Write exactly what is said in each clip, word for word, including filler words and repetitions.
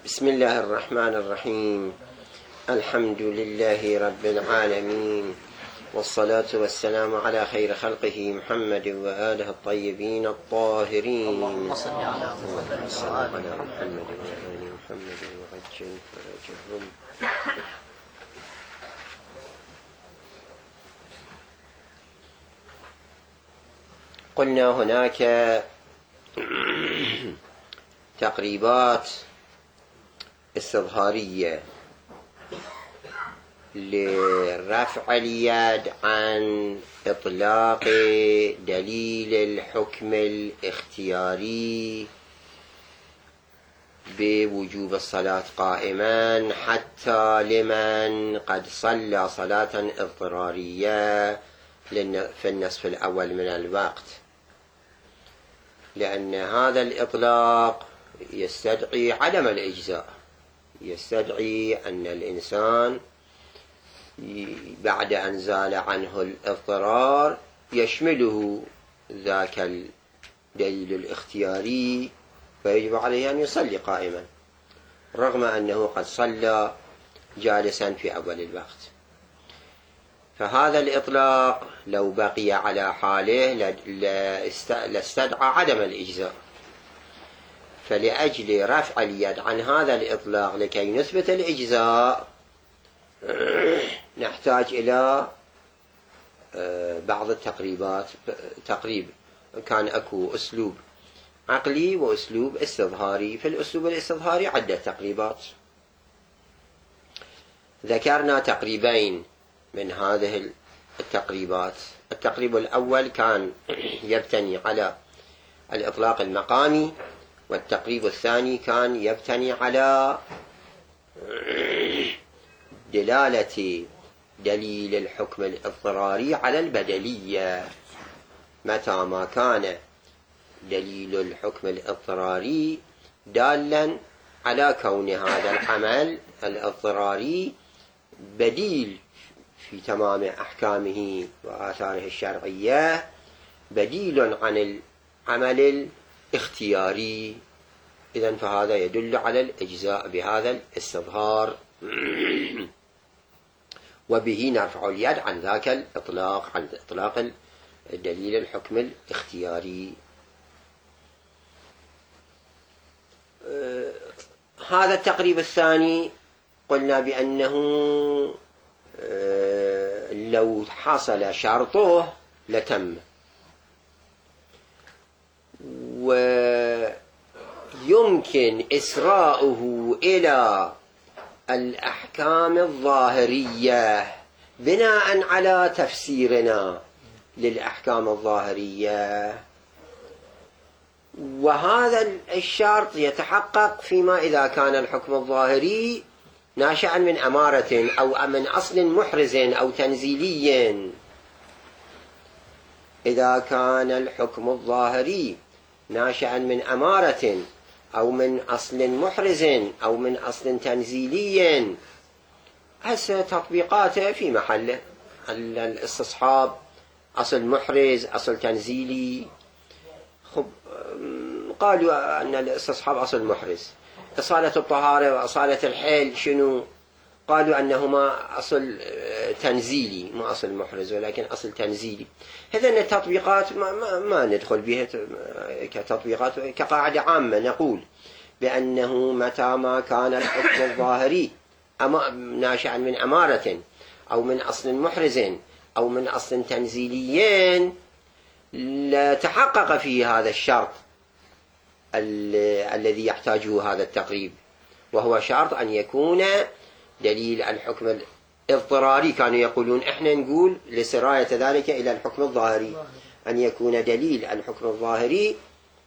بسم الله الرحمن الرحيم. الحمد لله رب العالمين، والصلاة والسلام على خير خلقه محمد وآله الطيبين الطاهرين. اللهم صل على محمد وآل محمد وعجل فرجهم. قلنا هناك تقريبات استظهارية لرفع اليد عن إطلاق دليل الحكم الاختياري بوجوب الصلاة قائما حتى لمن قد صلى صلاة اضطرارية في النصف الأول من الوقت، لأن هذا الإطلاق يستدعي عدم الإجزاء، يستدعي أن الإنسان بعد أن زال عنه الاضطرار يشمله ذاك الدليل الاختياري، فيجب عليه أن يصلي قائما رغم أنه قد صلى جالسا في أول الوقت. فهذا الإطلاق لو بقي على حاله لاستدعى عدم الإجزاء، فلأجل رفع اليد عن هذا الإطلاق لكي نثبت الإجزاء نحتاج إلى بعض التقريبات. تقريب كان أكو أسلوب عقلي وأسلوب استظهاري. في الأسلوب الاستظهاري عدة تقريبات، ذكرنا تقريبين من هذه التقريبات. التقريب الأول كان يبتني على الإطلاق المقامي، والتقريب الثاني كان يبتني على دلالة دليل الحكم الاضطراري على البدلية. متى ما كان دليل الحكم الاضطراري دالا على كون هذا العمل الاضطراري بديل في تمام أحكامه وآثاره الشرعية، بديل عن العمل الاختياري، إذن فهذا يدل على الإجزاء بهذا الاستظهار، وبه نرفع اليد عن ذاك الإطلاق، عن إطلاق الدليل الحكم الاختياري. هذا التقريب الثاني قلنا بأنه لو حصل شرطه لتم، ويمكن إسراؤه إلى الأحكام الظاهرية بناء على تفسيرنا للأحكام الظاهرية، وهذا الشرط يتحقق فيما إذا كان الحكم الظاهري ناشئا من أمارة أو من أصل محرز أو تنزيلي. إذا كان الحكم الظاهري ناشئا من أمارة أو من أصل محرز أو من أصل تنزيلي، هسه تطبيقاته في محله. الاستصحاب أصل محرز، أصل تنزيلي. خب قالوا أن الاستصحاب أصل محرز. إصالة الطهارة وإصالة الحيل شنو؟ قالوا أنهما أصل تنزيلي، ما أصل محرز ولكن أصل تنزيلي. هذين التطبيقات ما, ما, ما ندخل بها كتطبيقات، كقاعدة عامة نقول بأنه متى ما كان الحكم الظاهري ناشئا من أمارة أو من أصل محرز أو من أصل تنزيلي لا تحقق فيه هذا الشرط الذي يحتاجه هذا التقريب، وهو شرط أن يكون دليل الحكم الاضطراري. كانوا يقولون احنا نقول لسراية ذلك إلى الحكم الظاهري، أن يكون دليل الحكم الظاهري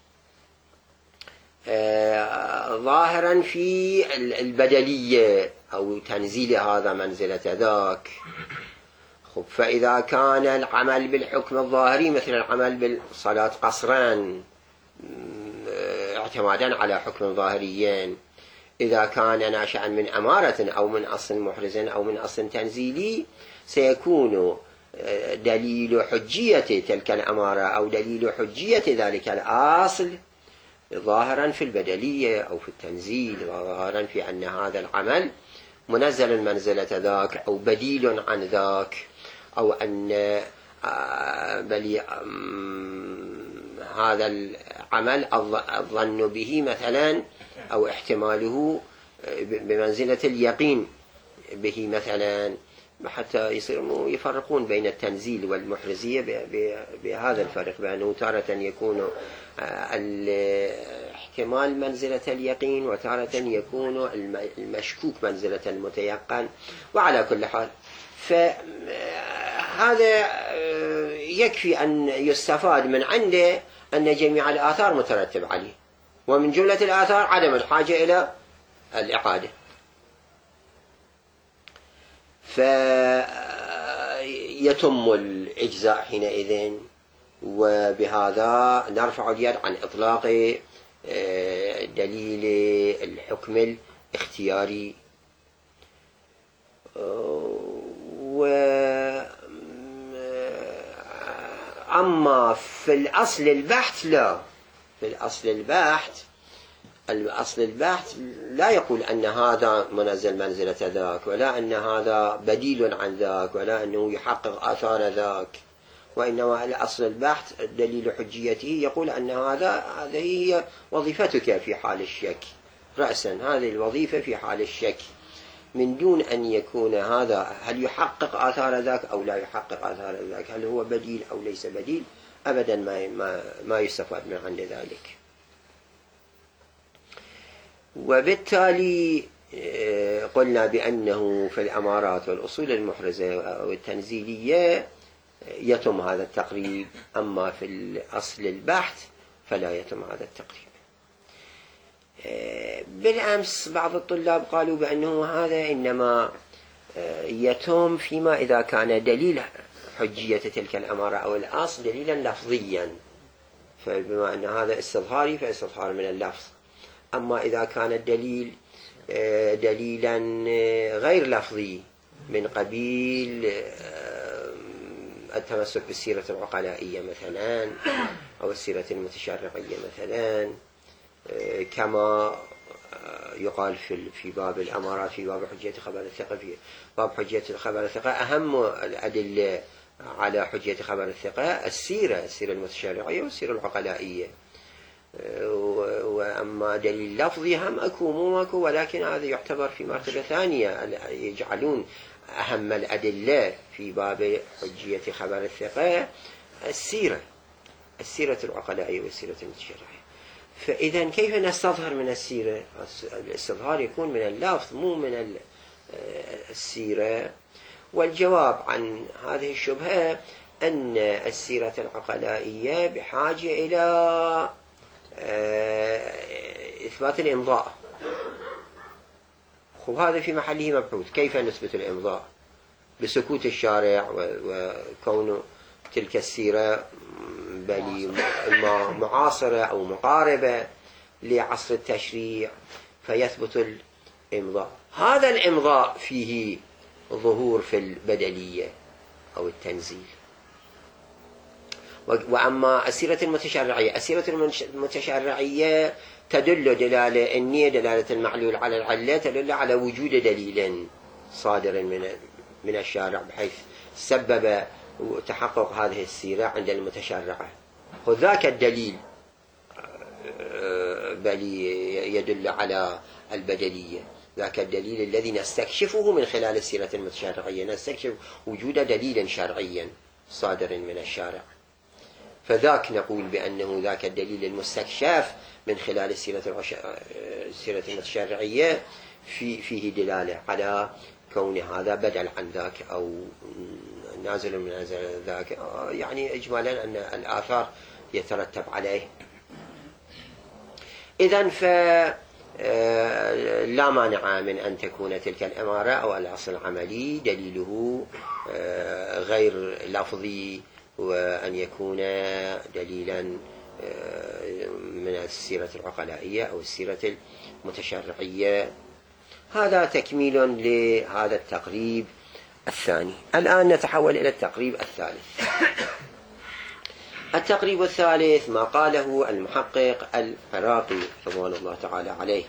آه ظاهرا في البدلية أو تنزيل هذا منزلة ذاك. خب فإذا كان العمل بالحكم الظاهري مثل العمل بالصلاة قصرا اعتمادا على حكم ظاهريين، إذا كان ناشئا من أمارة أو من أصل محرز أو من أصل تنزيلي سيكون دليل حجية تلك الأمارة أو دليل حجية ذلك الأصل ظاهرا في البدلية أو في التنزيل، ظاهرا في أن هذا العمل منزل منزلة ذاك أو بديل عن ذاك، أو أن بل هذا العمل الظن به مثلا أو احتماله بمنزلة اليقين به مثلا، حتى يصيروا يفرقون بين التنزيل والمحرزية بهذا الفرق، بأنه تارة يكون الاحتمال منزلة اليقين وتارة يكون المشكوك منزلة المتيقن. وعلى كل حال فهذا يكفي أن يستفاد من عنده أن جميع الآثار مترتب عليه، ومن جملة الآثار عدم الحاجة إلى الإعادة. فيتم الإجزاء حينئذ، وبهذا نرفع اليد عن إطلاق دليل الحكم الاختياري. أما في الأصل البحث لا، في الأصل البحث الأصل البحث لا يقول أن هذا منزل منزلة ذاك، ولا أن هذا بديل عن ذاك، ولا أنه يحقق آثار ذاك، وإنما الأصل البحث دليل حجيته يقول أن هذا هذه هي وظيفتك في حال الشك رأسا، هذه الوظيفة في حال الشك، من دون أن يكون هذا هل يحقق آثار ذاك أو لا يحقق آثار ذاك، هل هو بديل أو ليس بديل، أبدا ما ما ما يستفاد من عند ذلك. وبالتالي قلنا بأنه في الأمارات والأصول المحرزة والتنزيلية يتم هذا التقريب، أما في الأصل البحث فلا يتم هذا التقريب. بالأمس بعض الطلاب قالوا بأنه هذا إنما يتم فيما إذا كان دليل حجية تلك الأمارة أو الأصل دليلا لفظيا، فبما أن هذا استظهاري فاستظهار من اللفظ. أما إذا كان الدليل دليلا غير لفظي من قبيل التمسك بالسيرة العقلائية مثلا أو السيرة المتشرعية مثلا، كما يقال في في باب الأمارات في باب حجية خبر الثقة، في باب حجية خبر الثقة أهم الأدلة على حجية خبر الثقة السيرة السيرة المتشرعية والسيرة العقلائية. وأما دليل لفظي هم أكو مو أكو، ولكن هذا يعتبر في مرتبة ثانية، يجعلون أهم الأدلة في باب حجية خبر الثقة السيرة السيرة العقلائية والسيرة المتشرعية. فإذا كيف نستظهر من السيرة؟ الاستظهار يكون من اللفظ مو من السيرة. والجواب عن هذه الشبهة أن السيرة العقلائية بحاجة إلى إثبات الإمضاء. وهذا في محله مبحوث، كيف نثبت الإمضاء؟ بسكوت الشارع وكون تلك السيرة بل معاصرة أو مقاربة لعصر التشريع فيثبت الإمضاء. هذا الإمضاء فيه ظهور في البدلية أو التنزيل. وأما السيرة المتشرعية، السيرة المتشرعية تدل دلالة النية دلالة المعلول على العلة، تدل على وجود دليل صادر من من الشارع بحيث سبب تحقق هذه السيرة عند المتشرعة، وذاك الدليل بل يدل على البدلية، ذاك الدليل الذي نستكشفه من خلال السيرة المتشرعية، نستكشف وجود دليل شرعيا صادر من الشارع، فذاك نقول بأنه ذاك الدليل المستكشف من خلال السيرة السيرة المتشرعية في فيه دلالة على كون هذا بدل عن ذاك أو نازل من نازل ذاك، يعني إجمالا أن الآثار يترتب عليه. إذن فلا مانع من أن تكون تلك الأمارة أو الأصل العملي دليله غير لفظي، وأن يكون دليلا من السيرة العقلائية أو السيرة المتشرعية. هذا تكميل لهذا التقريب الثاني. الآن نتحول إلى التقريب الثالث. التقريب الثالث ما قاله المحقق العراقي رضوان الله تعالى عليه،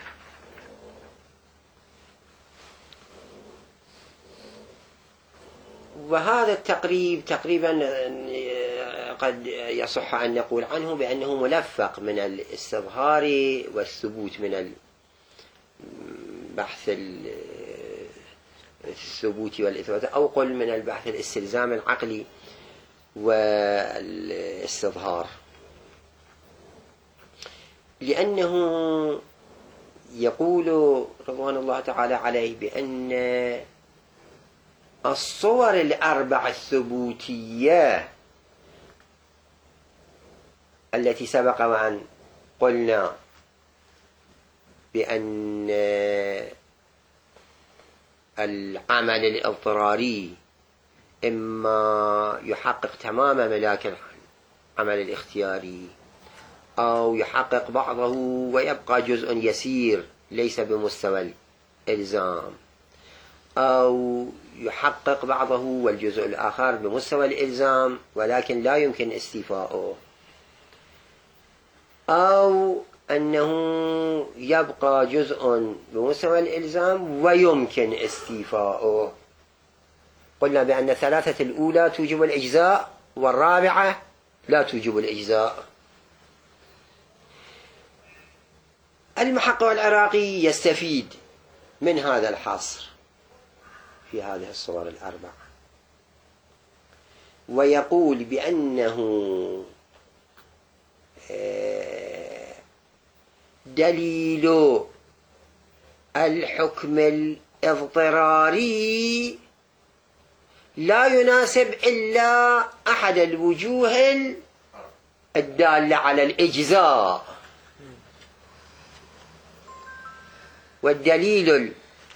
وهذا التقريب تقريبا قد يصح أن نقول عنه بأنه ملفق من الاستظهار والثبوت، من البحث الثبوت والإثبات، أو قل من البحث الاستلزام العقلي والاستظهار، لأنه يقول رضوان الله تعالى عليه بأن الصور الأربع الثبوتية التي سبق وأن قلنا بأن العمل الاضطراري إما يحقق تمام ملاك العمل الاختياري، أو يحقق بعضه ويبقى جزء يسير ليس بمستوى الإلزام، أو يحقق بعضه والجزء الآخر بمستوى الإلزام ولكن لا يمكن استيفاؤه، أو أنه يبقى جزء بمستوى الإلزام ويمكن استيفاؤه. قلنا بأن الثلاثة الأولى توجب الإجزاء والرابعة لا توجب الإجزاء. المحقق العراقي يستفيد من هذا الحصر في هذه الصور الأربع، ويقول بأنه دليل الحكم الاضطراري لا يناسب إلا أحد الوجوه الدالة على الإجزاء، والدليل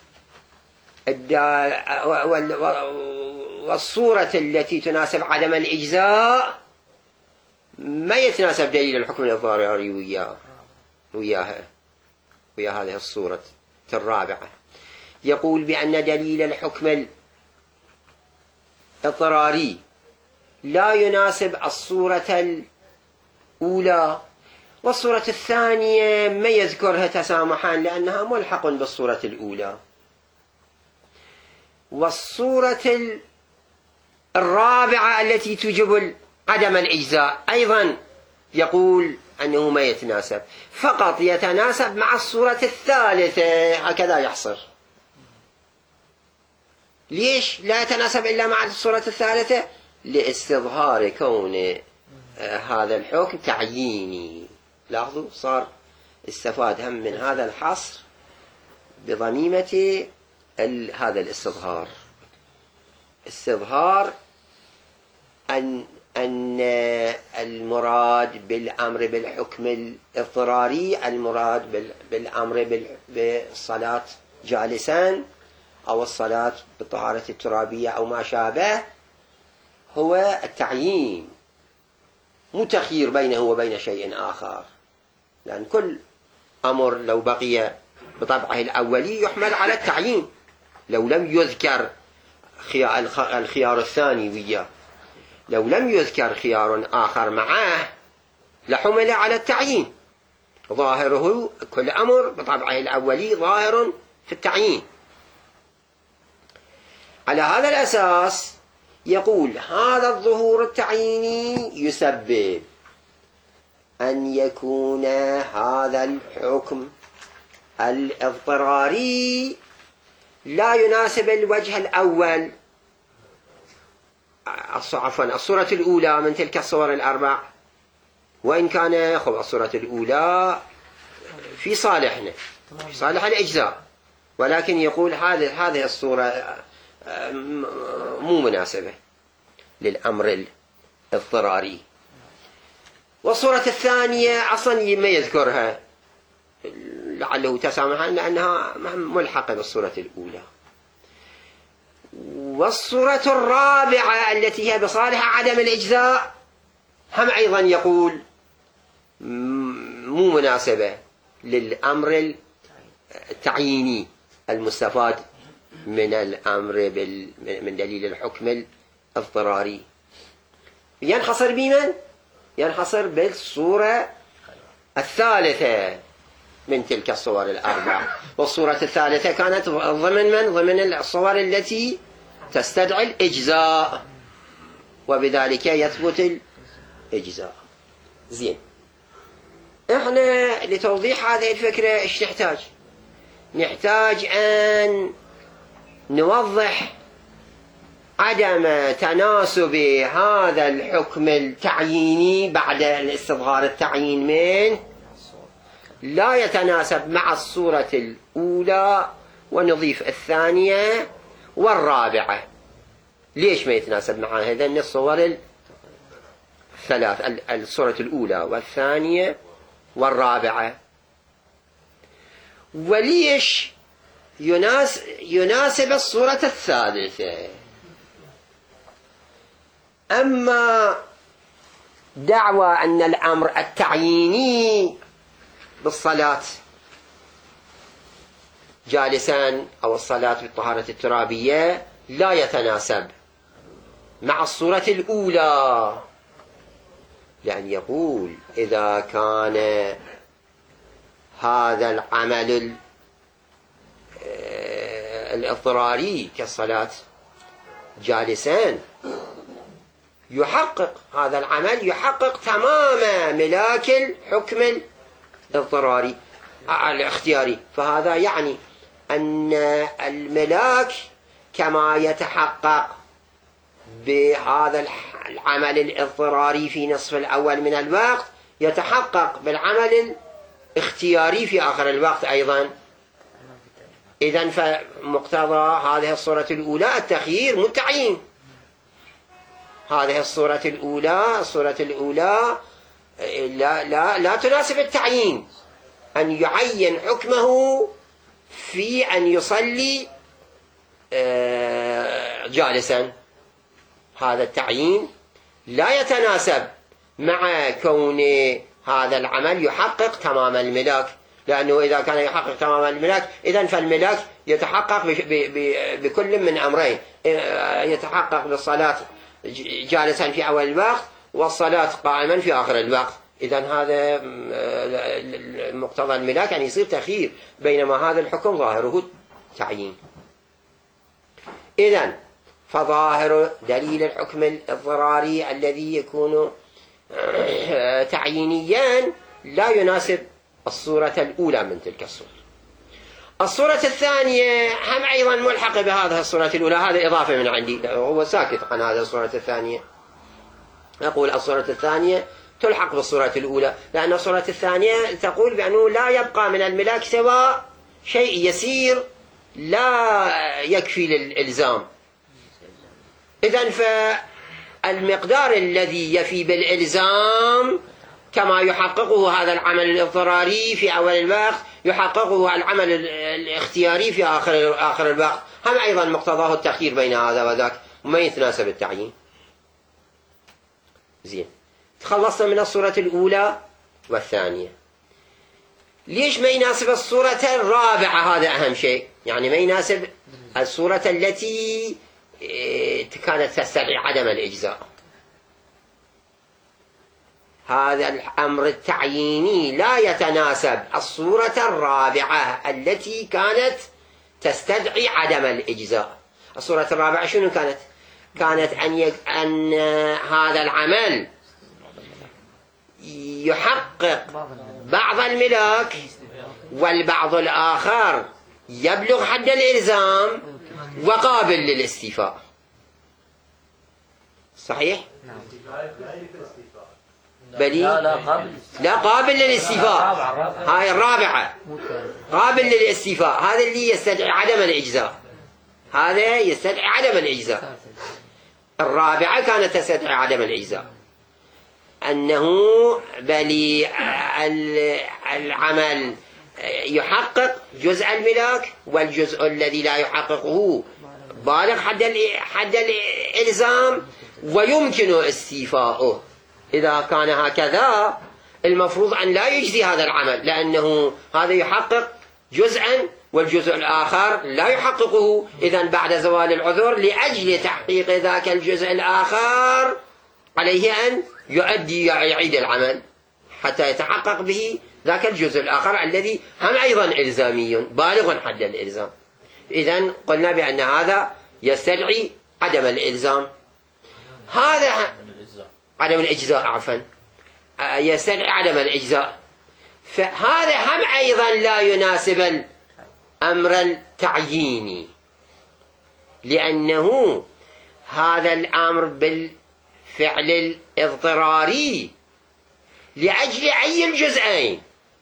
والصورة التي تناسب عدم الإجزاء ما يتناسب دليل الحكم الاضطراري وياه وياها ويا هذه الصورة الرابعة. يقول بأن دليل الحكم الاضطراري لا يناسب الصورة الأولى، والصورة الثانية ما يذكرها تسامحا لأنها ملحق بالصورة الأولى، والصورة الرابعة التي توجب عدم الإجزاء أيضا يقول أنه ما يتناسب، فقط يتناسب مع الصورة الثالثة، هكذا يحصر. ليش لا يتناسب إلا مع الصورة الثالثة؟ لاستظهار كون هذا الحكم تعييني. لاحظوا صار استفاد هم من هذا الحصر بضميمة هذا الاستظهار، استظهار أن أن المراد بالأمر بالحكم الاضطراري المراد بالأمر بالصلاة جالسا أو الصلاة بالطهارة الترابية أو ما شابه هو التعيين، مو تخيير بينه وبين شيء آخر، لأن كل أمر لو بقي بطبعه الأولي يحمل على التعيين، لو لم يذكر الخيار الثاني وياه، لو لم يذكر خيار آخر معه لحمل على التعيين، ظاهره كل أمر بطبعه الأولي ظاهر في التعيين. على هذا الأساس يقول هذا الظهور التعييني يسبب أن يكون هذا الحكم الاضطراري لا يناسب الوجه الأول، عفوا الصورة الأولى من تلك الصور الأربع، وإن كان خب الصورة الأولى في صالحنا في صالح الإجزاء، ولكن يقول هذه هذه الصورة مو مناسبة للأمر الاضطراري. والصورة الثانية أصلا ما يذكرها لعله تسامحا لأنها ملحقة بالصورة الأولى. والصورة الرابعة التي هي بصالح عدم الإجزاء هم أيضا يقول مو مناسبة للأمر التعييني المستفاد من الأمر من دليل الحكم الاضطراري. ينحصر بمن؟ ينحصر بالصورة الثالثة من تلك الصور الأربع. والصورة الثالثة كانت ضمن من؟ ضمن الصور التي تستدعي الإجزاء، وبذلك يثبت الإجزاء. زين، احنا لتوضيح هذه الفكرة ايش نحتاج؟ نحتاج أن نوضح عدم تناسب هذا الحكم التعييني بعد الاستظهار التعيين منه، لا يتناسب مع الصورة الأولى، ونضيف الثانية والرابعة. ليش ما يتناسب مع هذين الصور الثلاث، الصورة الأولى والثانية والرابعة؟ وليش يناسب الصورة الثالثة؟ أما دعوى أن الأمر التعييني بالصلاة جالسا أو الصلاة بالطهارة الترابية لا يتناسب مع الصورة الأولى، لأن يقول إذا كان هذا العمل الاضطراري كالصلاة جالسان يحقق هذا العمل يحقق تمام ملاك الحكم الاضطراري الاختياري، فهذا يعني أن الملاك كما يتحقق بهذا العمل الاضطراري في نصف الأول من الوقت يتحقق بالعمل الاختياري في آخر الوقت أيضا. إذن فمقتضى هذه الصورة الأولى التخيير متعين. هذه الصورة الأولى الصورة الأولى لا, لا, لا تناسب التعيين، أن يعين حكمه في أن يصلي جالسا. هذا التعيين لا يتناسب مع كون هذا العمل يحقق تمام الملاك، لأنه إذا كان يحقق تمام الملاك إذن فالملاك يتحقق بكل من أمرين، يتحقق بالصلاة جالسا في أول الوقت والصلاة قائما في آخر الوقت. إذن هذا مقتضى الملاك أن يصير تخيير، بينما هذا الحكم ظاهره تعيين. إذن فظاهر دليل الحكم الاضطراري الذي يكون تعيينيا لا يناسب الصورة الأولى من تلك الصور. الصورة الثانية هم أيضا ملحقة بهذه الصورة الأولى، هذا إضافة من عندي، هو ساكت عن هذه الصورة الثانية. أقول الصورة الثانية تلحق بالصورة الأولى، لأن الصورة الثانية تقول بأنه لا يبقى من الملاك سوى شيء يسير لا يكفي للإلزام. إذن فالمقدار الذي يفي بالإلزام كما يحققه هذا العمل الاضطراري في أول الوقت يحققه العمل الاختياري في آخر آخر الوقت، هم أيضا مقتضاه التخيير بين هذا وذاك، وما يتناسب التعيين. زين، تخلصنا من الصورة الأولى والثانية. ليش ما يناسب الصورة الرابعة؟ هذا أهم شيء، يعني ما يناسب الصورة التي كانت تستدعي عدم الإجزاء. هذا الأمر التعييني لا يتناسب الصورة الرابعة التي كانت تستدعي عدم الإجزاء. الصورة الرابعة شنو كانت؟ كانت أن, يج... أن هذا العمل يحقق بعض الملاك والبعض الآخر يبلغ حد الإلزام وقابل للاستيفاء. صحيح؟ بلي لا, لا, قابل. لا قابل للاستيفاء. هاي الرابعة قابل للاستيفاء، هذا اللي يستدعي عدم الإجزاء، هذا يستدعي عدم الإجزاء. الرابعة كانت تستدعي عدم الإجزاء، أنه بلي العمل يحقق جزء الملاك والجزء الذي لا يحققه بالغ حد حد الإلزام ويمكن استيفاؤه. إذا كان هكذا المفروض أن لا يجزي هذا العمل، لأنه هذا يحقق جزءا والجزء الآخر لا يحققه. إذن بعد زوال العذر لأجل تحقيق ذاك الجزء الآخر عليه أن يؤدي يعيد العمل حتى يتحقق به ذاك الجزء الآخر الذي هم أيضا إلزامي بالغ حد الإلزام. إذن قلنا بأن هذا يستدعي عدم الإلزام، هذا عدم الإجزاء عفوا يستدعي عدم الإجزاء، فهذا هم أيضا لا يناسب الأمر التعييني، لأنه هذا الأمر بالفعل الاضطراري لأجل أي الجزئين،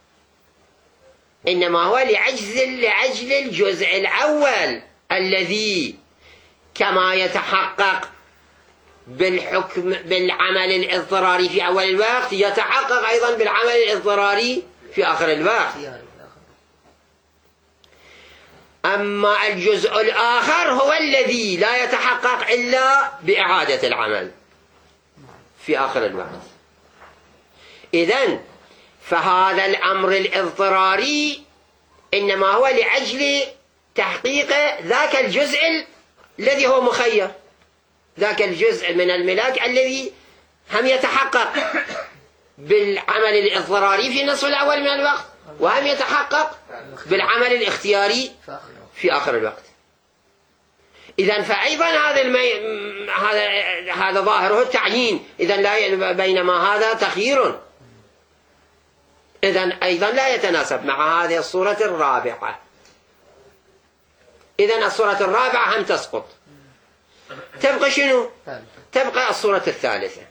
إنما هو لعجز لأجل الجزء الأول الذي كما يتحقق بالحكم بالعمل الاضطراري في أول الوقت يتحقق أيضا بالعمل الاضطراري في آخر الوقت. أما الجزء الآخر هو الذي لا يتحقق إلا بإعادة العمل في آخر الوقت. إذن فهذا الأمر الاضطراري إنما هو لأجل تحقيق ذاك الجزء الذي هو مخير، ذاك الجزء من الملاك الذي هم يتحقق بالعمل الاضطراري في النصف الأول من الوقت، وهم يتحقق بالعمل الاختياري في آخر الوقت. إذن فأيضا هذا المي... هذا هذا ظاهره التعيين، إذن لا، بينما هذا تخيير، إذن أيضا لا يتناسب مع هذه الصورة الرابعة. إذن الصورة الرابعة هم تسقط، تبقى شنو؟ تبقى الصورة الثالثة،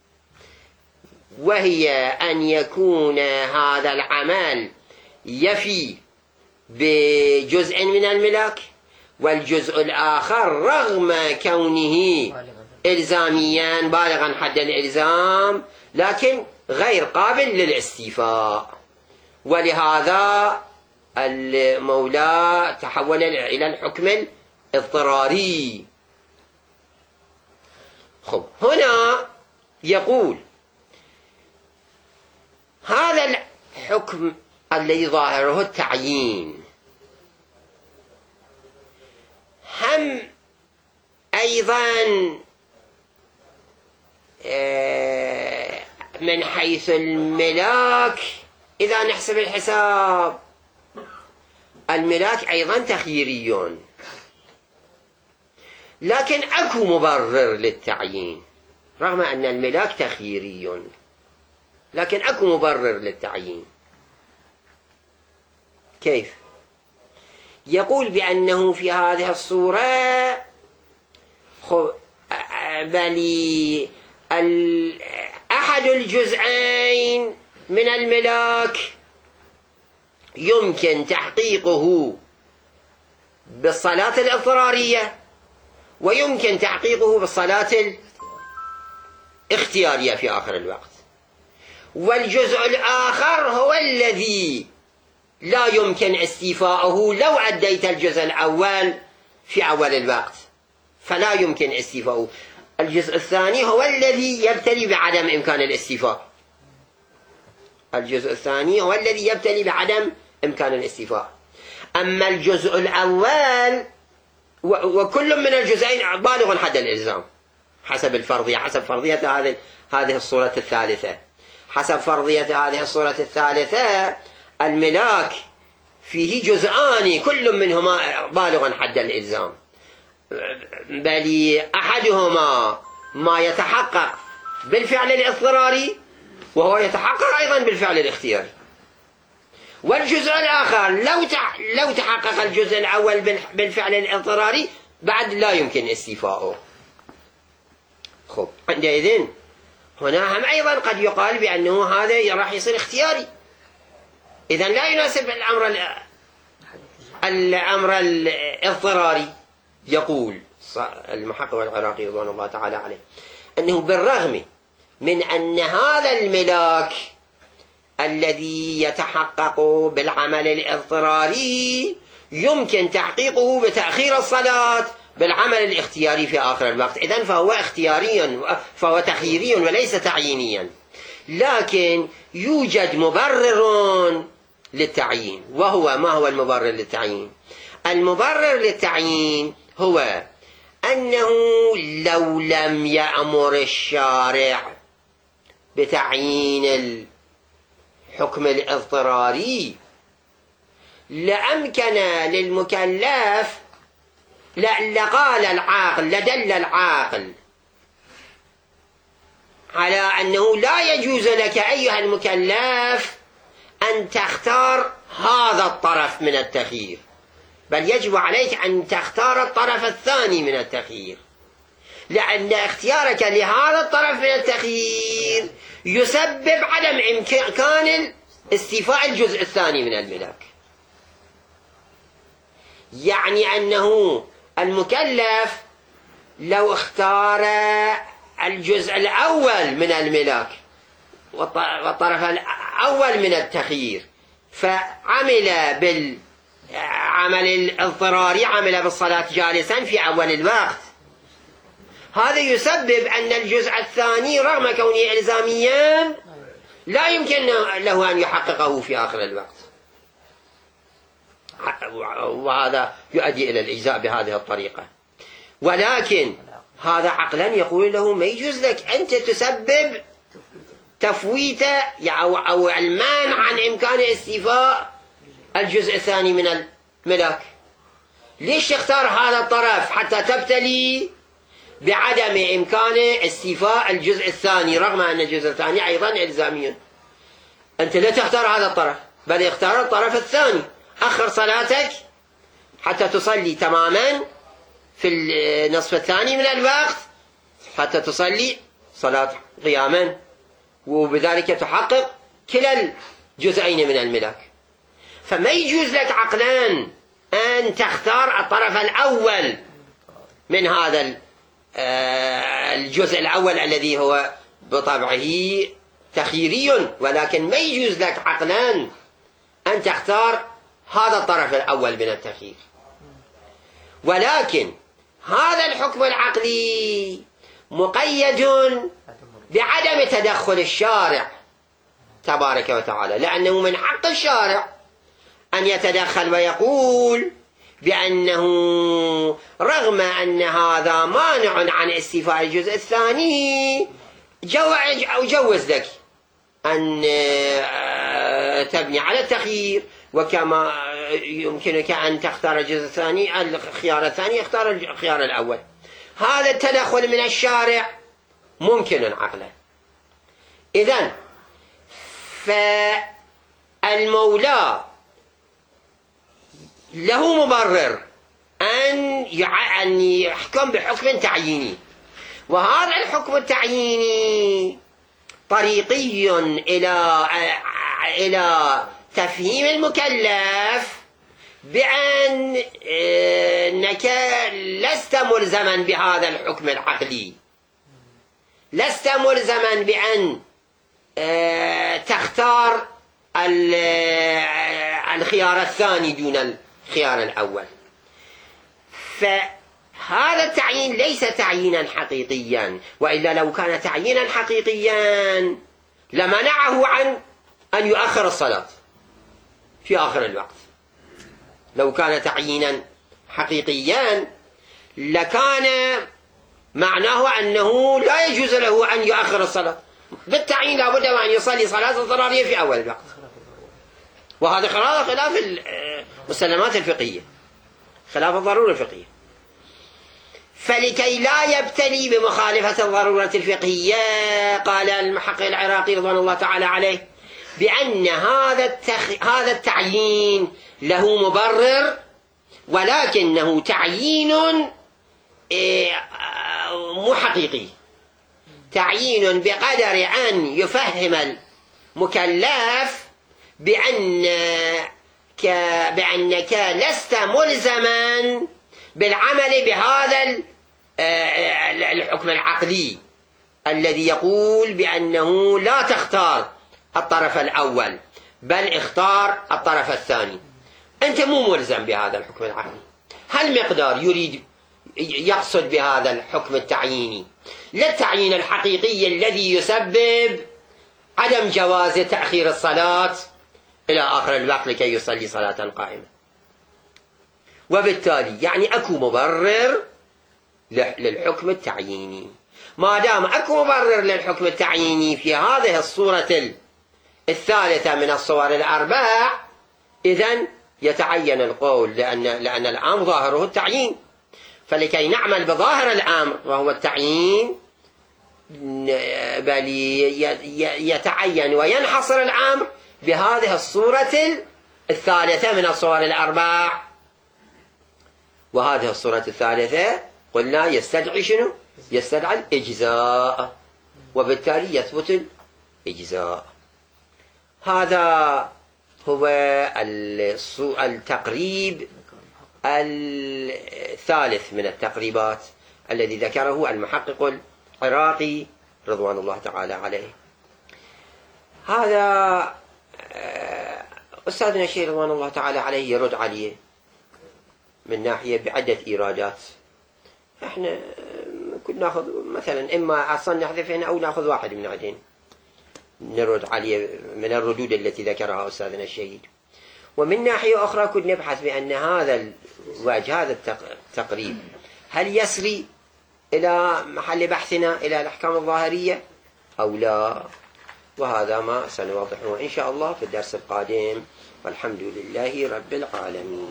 وهي أن يكون هذا العمل يفي بجزء من الملاك، والجزء الآخر رغم كونه إلزاميا بالغا حد الإلزام لكن غير قابل للاستيفاء، ولهذا المولى تحول إلى الحكم الاضطراري. خب هنا يقول هذا الحكم الذي ظاهره التعيين هم أيضا من حيث الملاك، إذا نحسب الحساب الملاك أيضا تخييري، لكن أكو مبرر للتعيين، رغم أن الملاك تخييري لكن أكو مبرر للتعيين. كيف؟ يقول بأنه في هذه الصورة بل أحد الجزئين من الملاك يمكن تحقيقه بالصلاة الاضطرارية ويمكن تحقيقه بالصلاة الاختيارية في آخر الوقت، والجزء الآخر هو الذي لا يمكن استيفاؤه لو أديت الجزء الأول في أول الوقت، فلا يمكن استيفاؤه. الجزء الثاني هو الذي يبتلي بعدم إمكان الاستيفاء، الجزء الثاني هو الذي يبتلي بعدم إمكان الاستيفاء. أما الجزء الأول وكل من الجزئين بالغ حد الإلزام حسب الفرضية، حسب فرضية هذه هذه الصورة الثالثة، حسب فرضية هذه الصورة الثالثة الملاك فيه جزءان كل منهما بالغ حد الإلزام، بل أحدهما ما يتحقق بالفعل الاضطراري وهو يتحقق أيضا بالفعل الاختياري، والجزء الآخر لو لو تحقق الجزء الأول بالفعل الاضطراري بعد لا يمكن استيفاؤه. خب عندئذ هنا هم أيضا قد يقال بأنه هذا راح يصير اختياري، إذن لا يناسب الأمر الأمر الاضطراري. يقول المحقق العراقي رضوان الله تعالى عليه أنه بالرغم من أن هذا الملاك الذي يتحقق بالعمل الاضطراري يمكن تحقيقه بتأخير الصلاة بالعمل الاختياري في آخر الوقت، إذن فهو اختياري، فهو تخييري وليس تعيينيا، لكن يوجد مبرر للتعيين. وهو ما هو المبرر للتعيين؟ المبرر للتعيين هو أنه لو لم يأمر الشارع بتعيين الحكم الاضطراري لأمكن للمكلف، لقال العاقل، لدل العاقل على أنه لا يجوز لك أيها المكلف أن تختار هذا الطرف من التخيير، بل يجب عليك أن تختار الطرف الثاني من التخيير، لأن اختيارك لهذا الطرف من التخيير يسبب عدم إمكان استيفاء الجزء الثاني من الملاك. يعني أنه المكلف لو اختار الجزء الأول من الملاك والطرف الأول من التخيير فعمل بالعمل الاضطراري، عمل بالصلاة جالسا في أول الوقت، هذا يسبب أن الجزء الثاني رغم كونه إلزاميا لا يمكن له أن يحققه في آخر الوقت، وهذا يؤدي إلى الإجزاء بهذه الطريقة. ولكن هذا عقلا يقول له ما يجوز لك أنت تسبب تفويت أو المانع عن إمكان استيفاء الجزء الثاني من الملاك. ليش تختار هذا الطرف حتى تبتلي بعدم إمكان استيفاء الجزء الثاني رغم أن الجزء الثاني أيضا إلزامي؟ أنت لا تختار هذا الطرف بل اختار الطرف الثاني. أخر صلاتك حتى تصلي تماما في النصف الثاني من الوقت حتى تصلي صلاة قياما، وبذلك تحقق كلا الجزئين من الملاك. فما يجوز لك عقلا أن تختار الطرف الأول من هذا الجزء الأول الذي هو بطبعه تخييري، ولكن ما يجوز لك عقلا أن تختار هذا الطرف الأول من التخيير. ولكن هذا الحكم العقلي مقيد بعدم تدخل الشارع تبارك وتعالى، لأنه من حق الشارع أن يتدخل ويقول بأنه رغم أن هذا مانع عن استيفاء الجزء الثاني أجوز لك أن تبني على التخيير، وكما يمكنك أن تختار الجزء الثاني الخيار الثاني يختار الخيار الأول. هذا التدخل من الشارع ممكن عقلا. إذن فالمولى له مبرر أن يحكم بحكم تعييني، وهذا الحكم التعييني طريقي إلى إلى تفهيم المكلف بأنك لست ملزما بهذا الحكم العقلي، لست ملزما بأن تختار الخيار الثاني دون الخيار الأول. فهذا التعيين ليس تعيينا حقيقيا، وإلا لو كان تعيينا حقيقيا لمنعه عن أن يؤخر الصلاة في آخر الوقت. لو كان تعيينا حقيقيا لكان معناه أنه لا يجوز له أن يؤخر الصلاة، بالتعيين لابد أن يصلي صلاة اضطرارية في أول الوقت، وهذا خلاف المسلمات الفقهية، خلاف الضرورة الفقهية. فلكي لا يبتلي بمخالفة الضرورة الفقهية قال المحقق العراقي رضوان الله تعالى عليه بأن هذا التخ... هذا التعيين له مبرر، ولكنه تعيين مو حقيقي، تعيين بقدر أن يفهم المكلف بأنك بأنك لست ملزما بالعمل بهذا الحكم العقلي الذي يقول بأنه لا تختار الطرف الأول بل اختار الطرف الثاني. أنت مو ملزم بهذا الحكم العقلي. هل مقدار يريد يقصد بهذا الحكم التعييني لا التعيين الحقيقي الذي يسبب عدم جواز تأخير الصلاة إلى آخر الوقت لكي يصلي صلاة قائمة. وبالتالي يعني أكو مبرر للحكم التعييني. ما دام اكو مبرر للحكم التعييني في هذه الصورة الثالثة من الصور الأربع، إذن يتعين القول، لأن لأن الأمر ظاهره التعيين. فلكي نعمل بظاهر الأمر وهو التعيين، بل يتعين وينحصر الأمر بهذه الصورة الثالثة من الصور الأربع. وهذه الصورة الثالثة قلنا يستدعي شنو؟ يستدعي الإجزاء، وبالتالي يثبت الإجزاء. هذا هو التقريب الثالث من التقريبات الذي ذكره المحقق العراقي رضوان الله تعالى عليه. هذا أستاذنا الشيخ رضوان الله تعالى عليه يرد عليه من ناحية بعدة إيرادات. احنا كنا ناخذ مثلا إما أصلا نحذف هنا أو ناخذ واحد من عدين نرد عليه من الردود التي ذكرها أستاذنا الشهيد. ومن ناحية أخرى كنا نبحث بأن هذا الوجه، هذا التقريب، هل يسري إلى محل بحثنا إلى الأحكام الظاهرية أو لا؟ وهذا ما سنوضحه إن شاء الله في الدرس القادم، والحمد لله رب العالمين.